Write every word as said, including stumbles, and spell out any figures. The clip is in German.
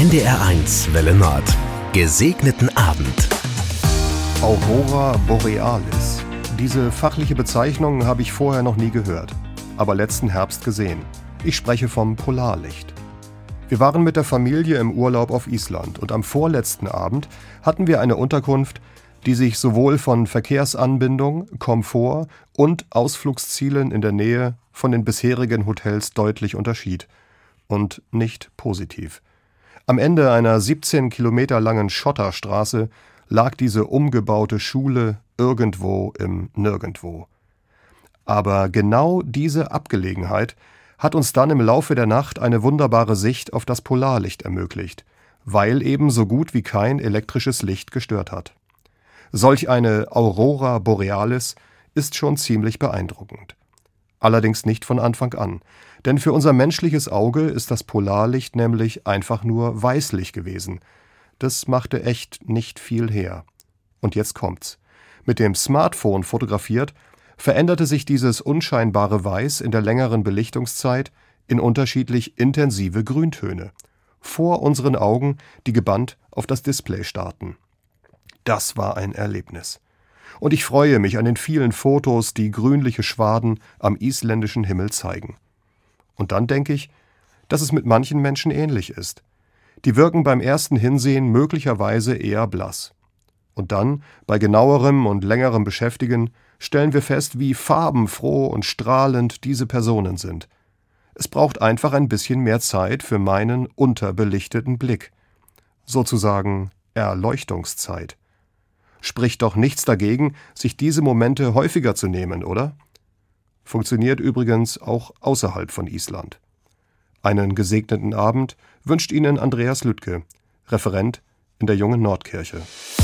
N D R eins Welle Nord. Gesegneten Abend. Aurora Borealis. Diese fachliche Bezeichnung habe ich vorher noch nie gehört, aber letzten Herbst gesehen. Ich spreche vom Polarlicht. Wir waren mit der Familie im Urlaub auf Island und am vorletzten Abend hatten wir eine Unterkunft, die sich sowohl von Verkehrsanbindung, Komfort und Ausflugszielen in der Nähe von den bisherigen Hotels deutlich unterschied. Und nicht positiv. Am Ende einer siebzehn Kilometer langen Schotterstraße lag diese umgebaute Schule irgendwo im Nirgendwo. Aber genau diese Abgelegenheit hat uns dann im Laufe der Nacht eine wunderbare Sicht auf das Polarlicht ermöglicht, weil eben so gut wie kein elektrisches Licht gestört hat. Solch eine Aurora Borealis ist schon ziemlich beeindruckend. Allerdings nicht von Anfang an, denn für unser menschliches Auge ist das Polarlicht nämlich einfach nur weißlich gewesen. Das machte echt nicht viel her. Und jetzt kommt's. Mit dem Smartphone fotografiert, veränderte sich dieses unscheinbare Weiß in der längeren Belichtungszeit in unterschiedlich intensive Grüntöne. Vor unseren Augen, die gebannt auf das Display starten. Das war ein Erlebnis. Und ich freue mich an den vielen Fotos, die grünliche Schwaden am isländischen Himmel zeigen. Und dann denke ich, dass es mit manchen Menschen ähnlich ist. Die wirken beim ersten Hinsehen möglicherweise eher blass. Und dann, bei genauerem und längerem Beschäftigen, stellen wir fest, wie farbenfroh und strahlend diese Personen sind. Es braucht einfach ein bisschen mehr Zeit für meinen unterbelichteten Blick. Sozusagen Erleuchtungszeit. Spricht doch nichts dagegen, sich diese Momente häufiger zu nehmen, oder? Funktioniert übrigens auch außerhalb von Island. Einen gesegneten Abend wünscht Ihnen Andreas Lüttke, Referent in der Jungen Nordkirche.